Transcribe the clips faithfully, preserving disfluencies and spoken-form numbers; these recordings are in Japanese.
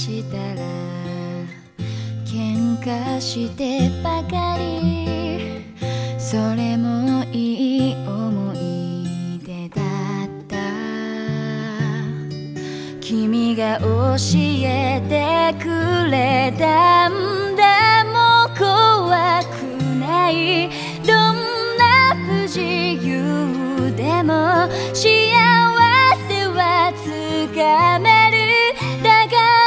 したら喧嘩してばかり、それもいい思い出だった。君が教えてくれたんだ、もう怖くない、どんな不自由でも幸せはつかめる。だ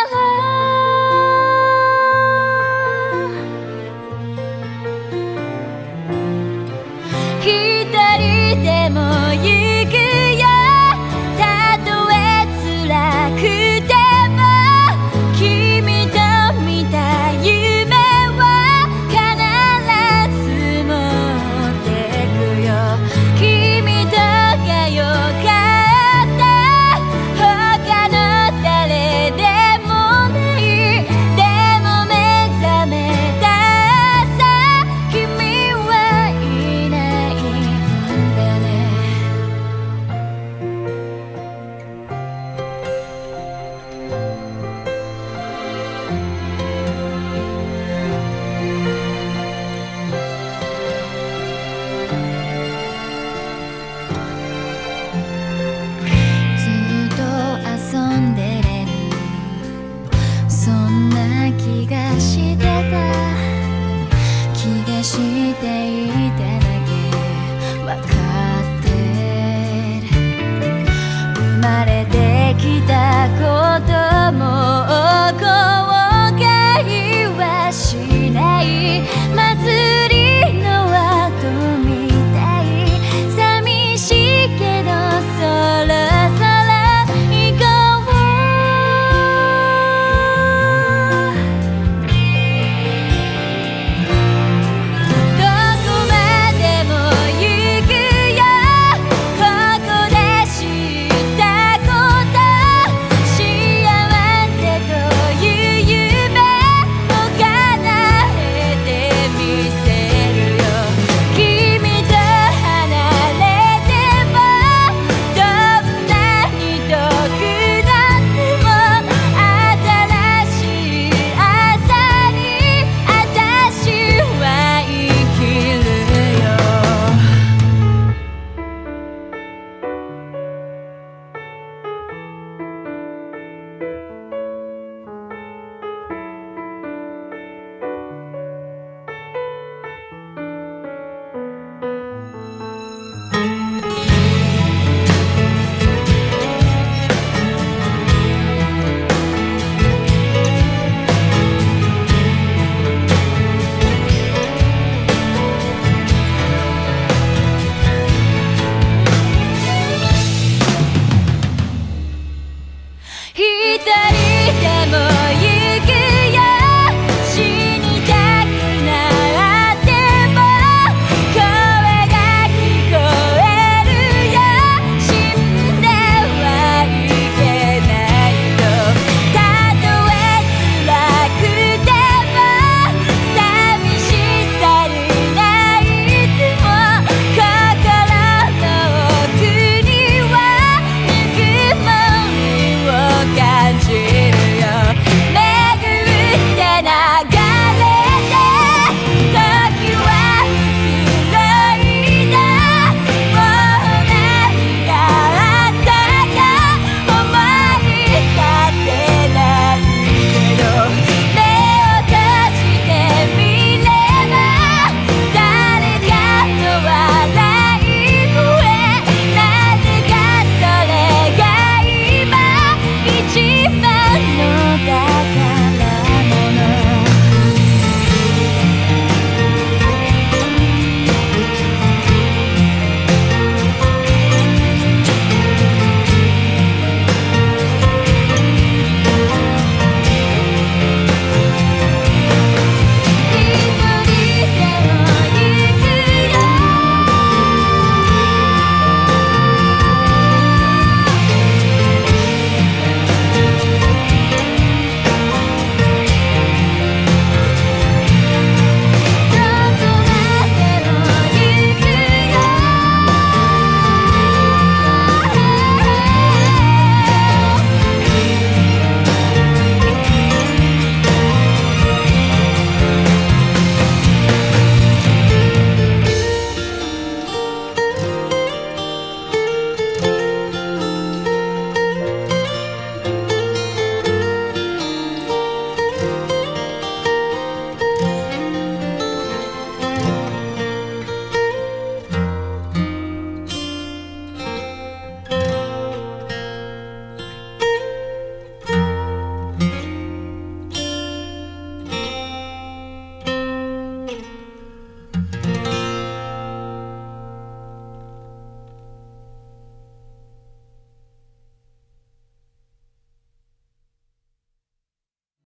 から一人でも行くよ、たとえ辛くても君と見た夢は必ず持ってくよ。君とがよかった他の誰でもない、でも目覚めた朝君はいないんだね。ずっと遊んでれる、そんな気がしてた、気がしていただけわかってる。生まれてきたこともこう